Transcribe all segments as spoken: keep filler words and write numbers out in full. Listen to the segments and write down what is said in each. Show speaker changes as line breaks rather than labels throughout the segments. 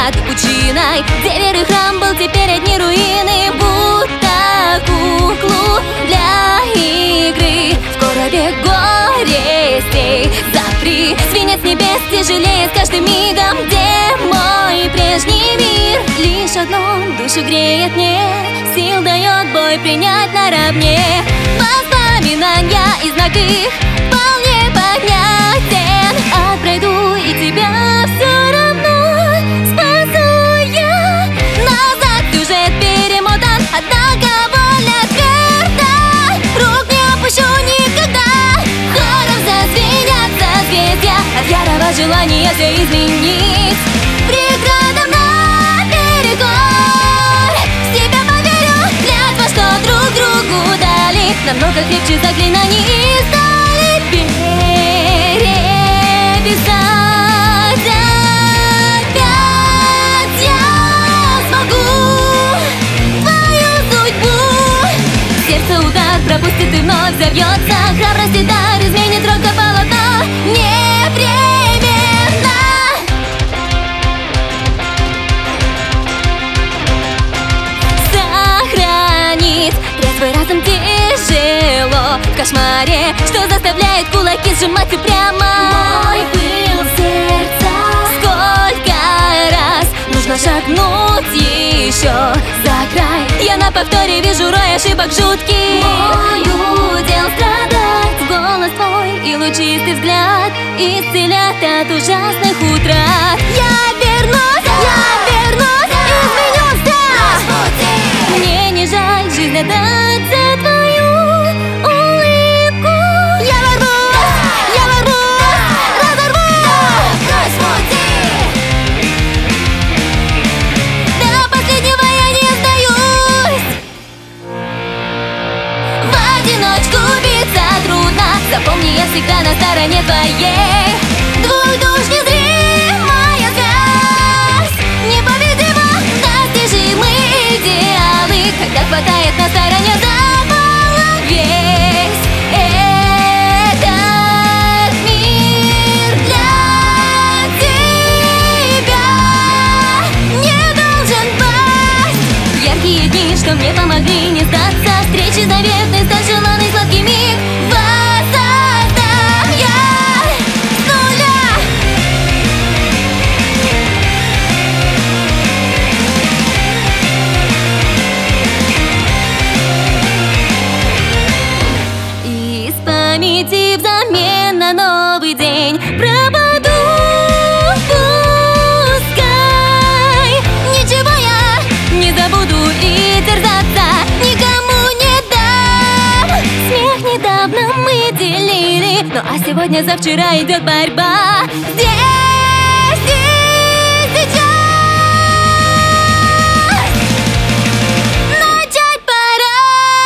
над пучиной, где веры храм был, теперь одни руины. Будто куклу для игры в коробе горестей запри. Свинец небес тяжелее с каждым мигом, где мой прежний мир. Лишь одно душу греет мне, сил дает бой принять наравне. Воспоминания и знак их вполне понятен. А пройду и тебя все равно спасу я. Назад сюжет перемотан, однако воля тверда. Рук не опущу никогда. Хором зазвенят созвездия от ярого желания все изменить. Преградам наперекор в себя поверю, клятва, что друг другу дали намного крепче заклинаний и стали переписать. Опять я смогу твою судьбу. Сердце удар пропустит и вновь взорвется. Храбрость и дар изменит робко полотно непременно. Сохранить трезвый разум тяжело в кошмаре, что заставляет кулаки сжимать упрямо. Мой пыл сердца, сколько раз нужно шагнуть еще за край. Я на повторе вижу рой ошибок жуткий. Мой удел страдать. Голос твой и лучистый взгляд исцелят от ужасных утрат. Я вернусь, я вернусь, изменюсь, да. Мне не жаль жизнь отдать за твою улыбку. Я ворвусь, я ворвусь, разорву твой смути. До последнего я не сдаюсь. В одиночку биться трудно. Запомни, я всегда на стороне твоей. Двух душ незримая связь, непобедимо достижимые идеалы. Когда хватает на стороне запала весь этот мир для тебя не должен пасть. Яркие дни, что мне помогли не сдаться, встречи заветной, стать желанный сладкий миг. Воссоздам я с нуля. Из памяти взамен на новый день пропаду. Пускай ничего я не забуду и терзаться никому не дам. Смех недавно мы делили, ну а сегодня за вчера идет борьба. Здесь и сейчас начать пора.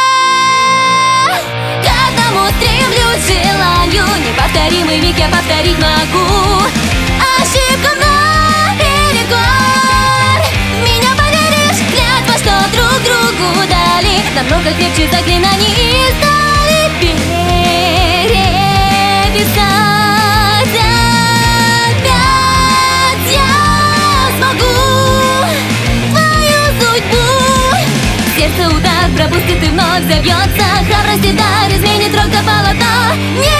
К одному стремлюсь, желаю неповторимый миг я повторить могу. Ошибка наперекор, в меня поверишь, клятва, что друг другу дали намного крепче заклинаний и стали переписать. Опять я смогу твою судьбу. Сердце удар пропустит и вновь взорвется. Храбрость и дар изменит робко полотно.